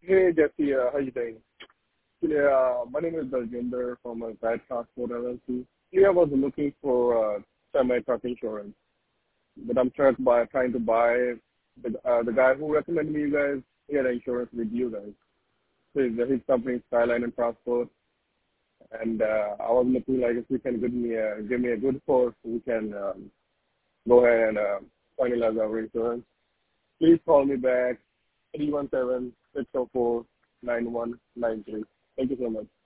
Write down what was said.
Hey, Jesse, how you doing? Yeah, my name is Daljinder from Guide Transport LLC. Yeah, I was looking for semi-truck insurance, but I'm trying to buy the guy who recommended me you guys. He had insurance with you guys. So his company is Skyline and Transport, and I was looking like if you can give me a good quote, we can go ahead and finalize our insurance. Please call me back 317-604-9193. Thank you so much.